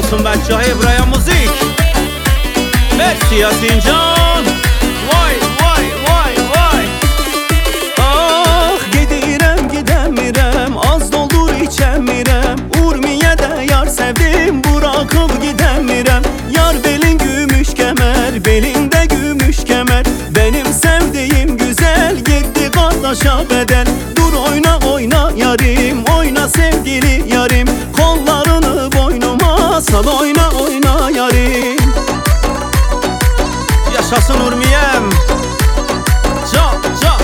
olsun Bədcahı İbrahim Müzik. Merci Yasincan. Vay vay vay vay. Ah gedirəm gidəmirəm, az doldur içəmirəm. Urmiyədə yar sevdim, bırakıp gidəmirəm. Yar belin gümüş kemer, belinde gümüş kemer. Benim sevdiğim güzel, gitti kardeşa bedel. Dur oyna oyna yarim, oyna sevgili yarim. Kollarını boynuma sal, oyna oyna yarim. Yaşasın Urmiyem. Can can.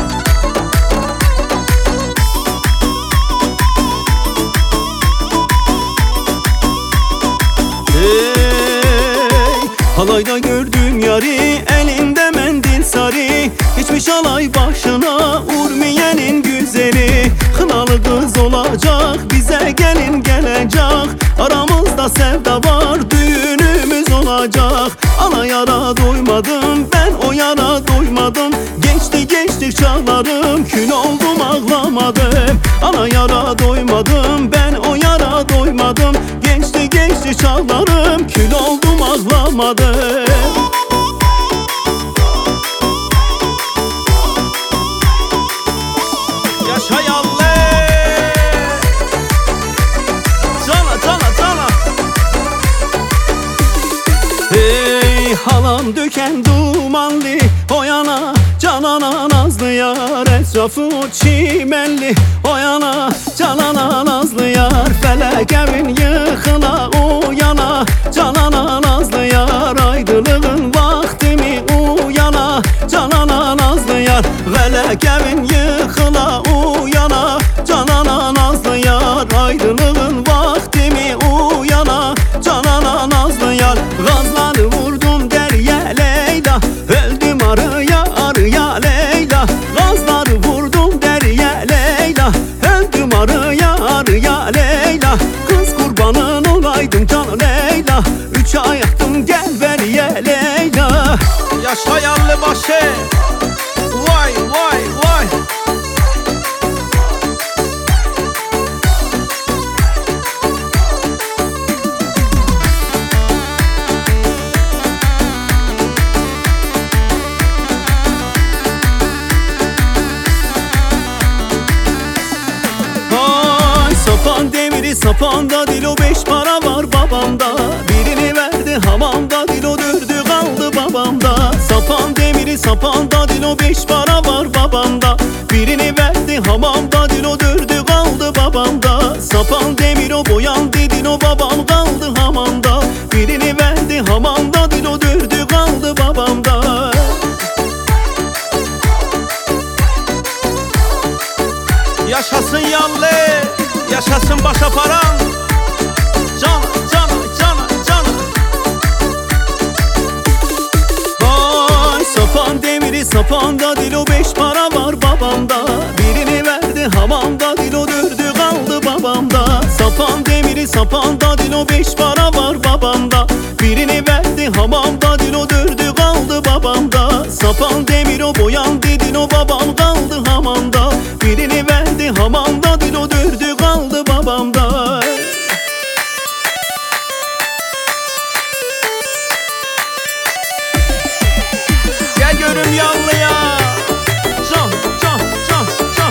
Hey, halayda gördüm yari, elinde mendil sarı. Geçmiş alay başına, Urmiye'nin güzeli. Kınalı kız olacak, bize gelin gelecek. Aramızda sevda var, düğünümüz olacak. Ana yara doymadım, ben o yara doymadım. Geçti geçti çağlarım, kül oldum ağlamadım. Ana yara doymadım, ben o yara doymadım. Geçti geçti çağlarım, kül oldum ağlamadım. Yaşa yalle. Cana cana cana. Hey halam döken dumanlı, o yana canana nazlı yar. Etrafı çimenli, o yana canana nazlı yar. Felek evin yıkıla, o yana canana nazlı yar. Aydılığın vaktimi uyana, canana nazlı yar. Felek evin yıkıla, uyana canana nazlı yar. Aydılığın vaktimi uyana, canana nazlı yar. Gazları vurdum derye Leyla, öldüm arıya arıya Leyla. Gazları vurdum derye Leyla, öldüm arıya arıya Leyla. Kız kurbanın olaydım can Leyla, üç ayaktım gel veriye Leyla. Yaşa yalle başı. Vay vay vay. Sapan demiri sapanda, dilo beş para var babamda. Birini verdi hamamda, dilo dördü kaldı babamda. Sapan demiri sapanda, dilo beş para var babamda. Birini verdi hamamda, dilo dördü kaldı babamda. Sapan demir o boyandı, dilo babam kaldı hamamda. Birini verdi hamamda, dilo dördü kaldı babamda. Yaşasın yalle. Yaşasın başa paran. Cana cana cana cana. Ay sapan demiri sapanda, dilo beş para var babamda. Birini verdi hamamda, dilo dördü kaldı babamda. Sapan demiri sapanda, dilo beş para var babamda. Birini verdi hamamda, dilo dördü kaldı babamda. Sapan demir o boyandı, dilo babam kaldı hamamda. Birini verdi hamamda, dilo dördü kaldı babamda. Gel görüm yanlıya. Can can can can.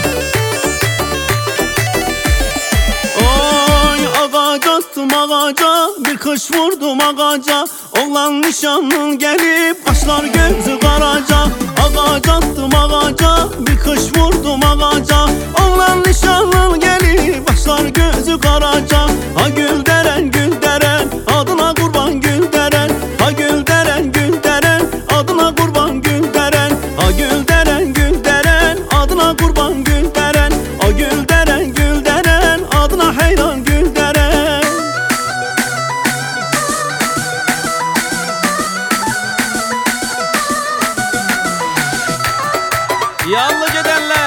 Oy ağaca attım ağaca, bir kış vurdum ağaca. Oğlan nişanlın gelip başlar gözü karaca. Ağaca attım ağaca, bir kış vurdum ağaca. Oğlan nişanlın gelip başlar gözü karaca. Ha gül deren gül deren, adına kurban gül deren. Ha gül deren gül deren, adına kurban gül deren. Ha gül deren gül deren, adına kurban gül deren. Ha gül deren gül deren, adına hayran gül deren. Yanlı gidenler.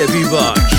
bir bak.